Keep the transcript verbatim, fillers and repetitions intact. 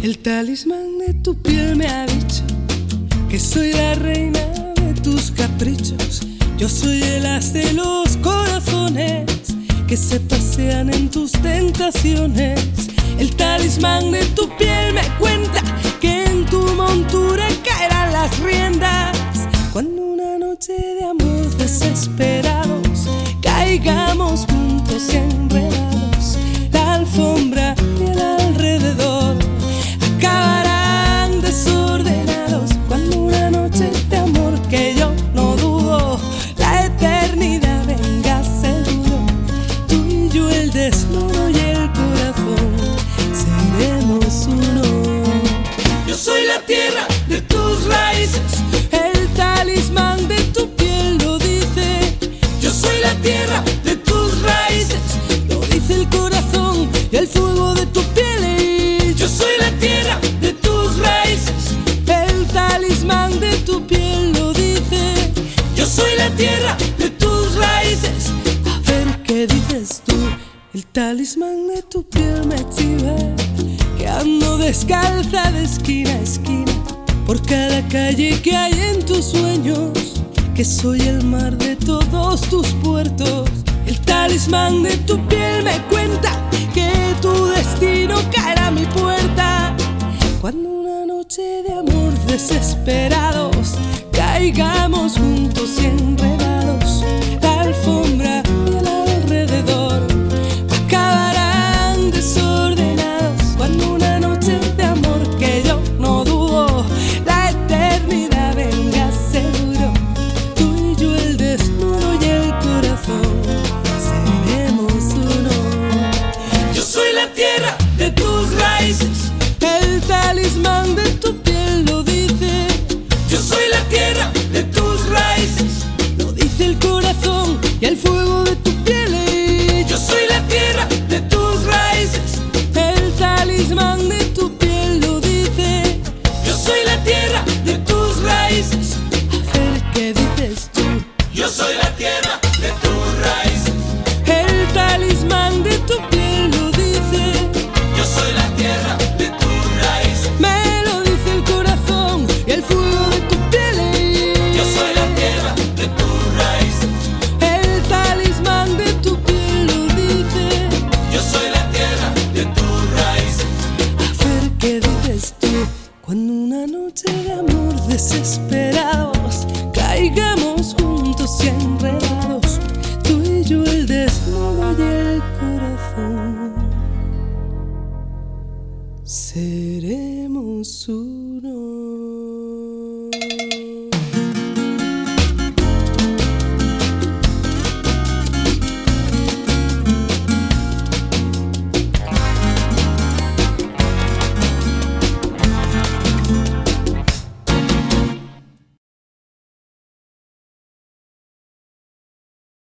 El talismán de tu piel me ha dicho que soy la reina de tus caprichos. Yo soy el as de los corazones que se pasean en tus tentaciones. El talismán de tu piel me cuenta que en tu montura caerán las riendas cuando una noche de amor desesperados caigamos juntos y enredados. La alfombra y el alrededor acabarán desordenados cuando una noche de amor que yo no dudo la eternidad venga seguro. Tú y yo, el desnudo y el corazón, seremos uno. Yo soy la tierra de tus raíces, el talismán de tu piel lo dice. Yo soy la tierra de tus raíces, lo dice el corazón y el fuego de tu piel. Yo soy la tierra de tus raíces, el talismán de tu piel lo dice. Yo soy la tierra de tus raíces. A ver qué dices tú. El talismán de tu piel me chiva que ando descalza de esquina a esquina por cada calle que hay en tus sueños, que soy el mar de todos tus puertos. El talismán de tu piel me cuenta que tu destino caerá a mi puerta cuando una noche de amor desesperados caigamos juntos y enredados. La alfombra y el alrededor acabarán desordenados cuando una noche de amor que yo no dudo la eternidad venga seguro. Tú y yo, el desnudo y el corazón, seremos uno. Yo soy la tierra de tus raíces, el talismán de tu piel lo dice. Yo soy la tierra de tus raíces, lo dice el corazón y el fuego de tu piel. Yo soy la tierra de tus raíces, el talismán de tu piel lo dice. Yo soy la tierra de tus raíces. A ver qué dices tú. Yo soy la tierra de tus raíces, El talismán de tu piel lo dice. yo soy la tierra de tus raíces, Me lo dice el corazón y el fuego de tu piel. yo soy la tierra de tus raíces, El talismán de tu piel lo dice. yo soy la tierra de tus raíces, A ver qué dices tú. Cuando una noche de amor desesperados caigamos juntos y enredados, tú y yo, el desnudo y el corazón, seremos uno.